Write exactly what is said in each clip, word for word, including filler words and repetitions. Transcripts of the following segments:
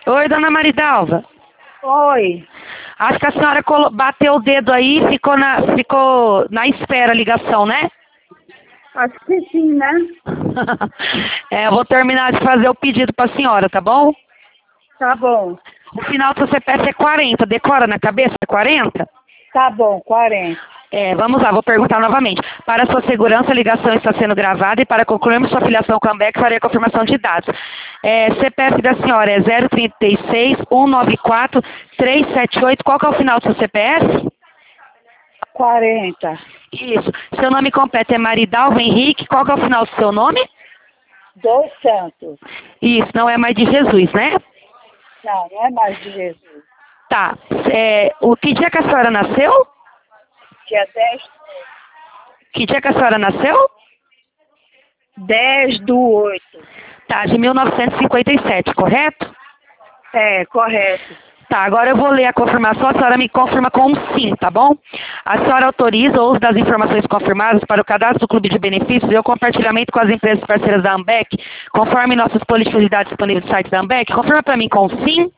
Oi, dona Maridalva. Oi. Acho que a senhora colo- bateu o dedo aí e ficou na, ficou na espera a ligação, né? Acho que sim, né? É, eu vou terminar de fazer o pedido para a senhora, tá bom? Tá bom. O final do seu C P F é quarenta, decora na cabeça? É quarenta? Tá bom, quarenta. É, vamos lá, vou perguntar novamente. Para sua segurança, a ligação está sendo gravada e para concluirmos sua filiação com a Ambev, farei a confirmação de dados. É, C P F da senhora é zero trinta e seis, cento e noventa e quatro, trezentos e setenta e oito. Qual que é o final do seu C P F? quarenta. Isso. Seu nome completo é Maridalva Henrique. Qual que é o final do seu nome? Dois Santos. Isso, não é mais de Jesus, né? Não, não é mais de Jesus. Tá. É, o que dia que a senhora nasceu? Dia dez, Que dia que a senhora nasceu? dez do oito. Tá, de mil novecentos e cinquenta e sete, correto? É, correto. Tá, agora eu vou ler a confirmação, a senhora me confirma com um sim, tá bom? A senhora autoriza o uso das informações confirmadas para o cadastro do Clube de Benefícios e o compartilhamento com as empresas parceiras da Ambec, conforme nossas políticas de dados disponíveis no site da Ambec? Confirma para mim com um sim.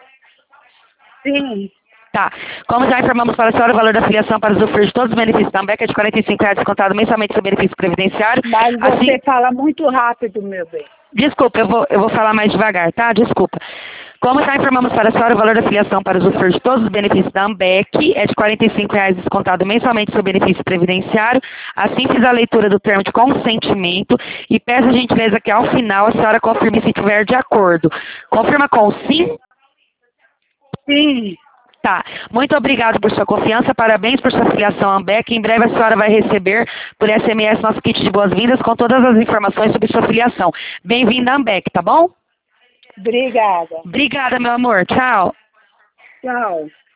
Sim. Tá. Como já informamos para a senhora, o valor da filiação para usufruir de todos os benefícios da Ambec é de quarenta e cinco reais descontado mensalmente seu benefício previdenciário. Mas você Assim, fala muito rápido, meu bem. desculpa, eu vou, eu vou falar mais devagar, tá? Desculpa. Como já informamos para a senhora, o valor da filiação para usufruir de todos os benefícios da Ambec é de quarenta e cinco reais descontado mensalmente seu benefício previdenciário. Assim fiz a leitura do termo de consentimento e peço a gentileza que ao final a senhora confirme se estiver de acordo. Confirma com sim? Sim. Tá. Muito obrigado por sua confiança, parabéns por sua filiação à Ambec. Em breve a senhora vai receber por S M S nosso kit de boas-vindas com todas as informações sobre sua filiação. Bem-vinda à Ambec, tá bom? Obrigada. Obrigada, meu amor. Tchau. Tchau.